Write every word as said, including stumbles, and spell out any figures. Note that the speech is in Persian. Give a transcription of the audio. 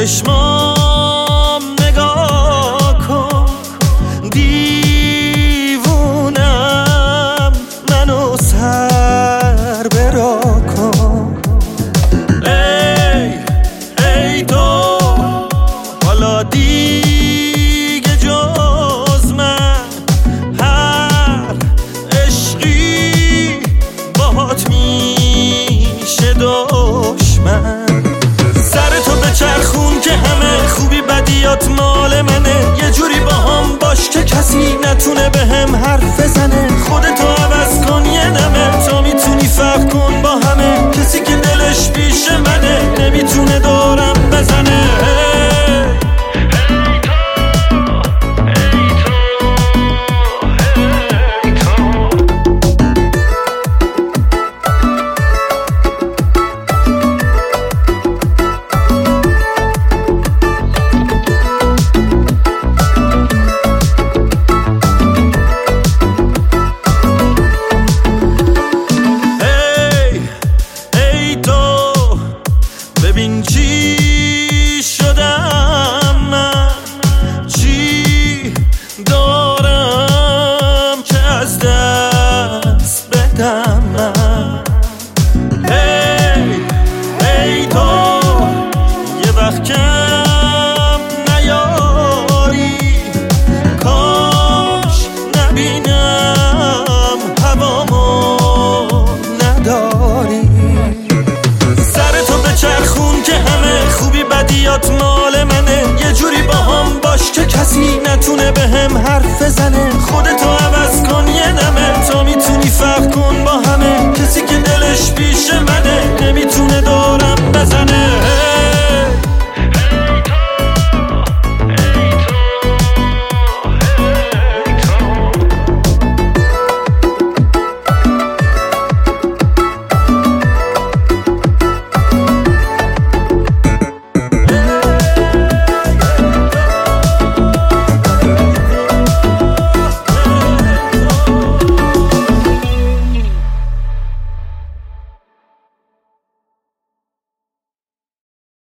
چشمام نگاه کن، دیوونم منو سر برا کن. ای ای تو حالا دیگه جز من هر عشقی باهات میشه دشمن. سرتو به چرخون که همه خوبی بدیات مال منه، یه جوری با هم باش که کسی نتونه به هم حرف بزنه. خودتو عوض کن یه نمه تا میتونی فرق کن با همه، کسی که دلش پیش منه نمیتونه دارم بزنه. ببین چی شدم من، چی دارم که از دست بدم من. ای ای تو یه وقت کم نیاری، کاش نبینم هوامو نداری. چرخون که همه خوبی بدیات مال منه، یه جوری با هم باش که کسی نتونه به هم حرف بزنه. خودتو